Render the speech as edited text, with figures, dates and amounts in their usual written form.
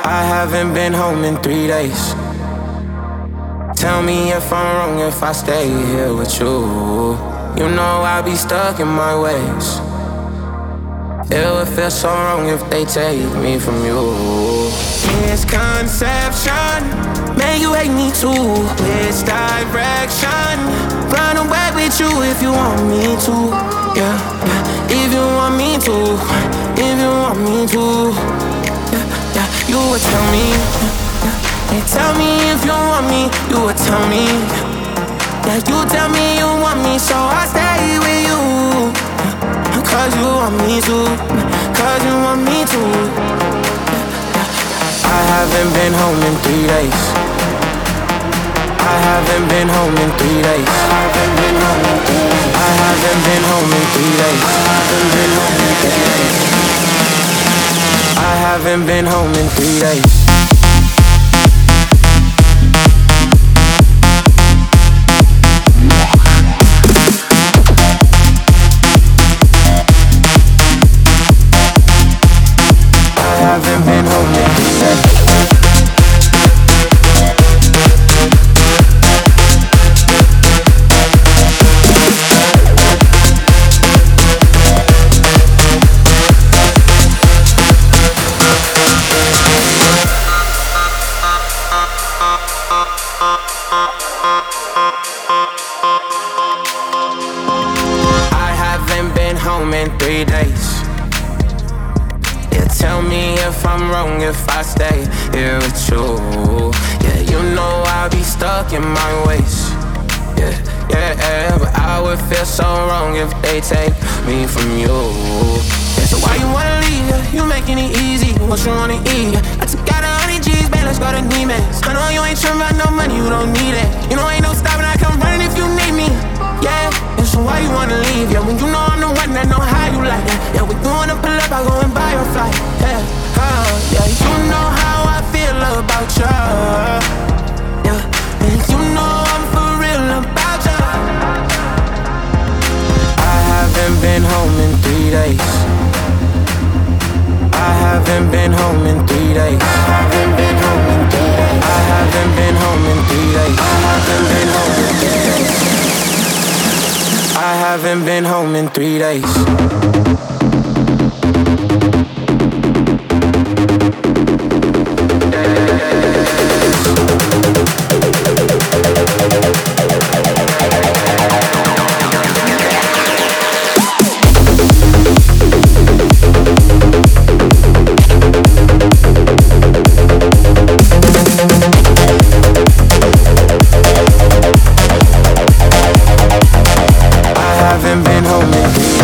I haven't been home in 3 days. Tell me if I'm wrong if I stay here with you. You know I'll be stuck in my ways. It would feel so wrong if they take me from you. Misconception, man, you hate me too. Which direction? Run away with you if you want me to. Yeah, yeah. If you want me to. If you want me to. Yeah, yeah. You would tell me. Hey, tell me if you want me. You would tell me. Yeah, you tell me you want me, so I stay with you. Cause you want me to. Cause you want me to. I haven't been home in 3 days. I haven't been home in 3 days. I haven't been home in 3 days. I haven't been home in 3 days. I haven't been home in 3 days. I haven't been home in 3 days. I haven't been home in 3 days. Yeah, tell me if I'm wrong if I stay here with you. Yeah, you know I'll be stuck in my ways. Yeah, yeah, yeah, but I would feel so wrong if they take me from you. Yeah, so why you wanna leave? Yeah, you making it easy. What you wanna eat? Yeah, I took out 100 G's, man, let's go to Neiman's. I know you ain't tripping about no money, you don't need it. You know ain't no stopping, I come running if you need me. Yeah, and so why you wanna leave? Yeah, when you know I'm the one that know how you like that. Yeah, we going to pull up, I go and buy your flight. Yeah, yeah, you know how I feel about you. Yeah, and you know I'm for real about you. I haven't been home in 3 days. I haven't been home in 3 days. I haven't been home in 3 days. I haven't been home in 3 days. I haven't been home in 3 days. I haven't been home in 3 days. I haven't been home in 3 days.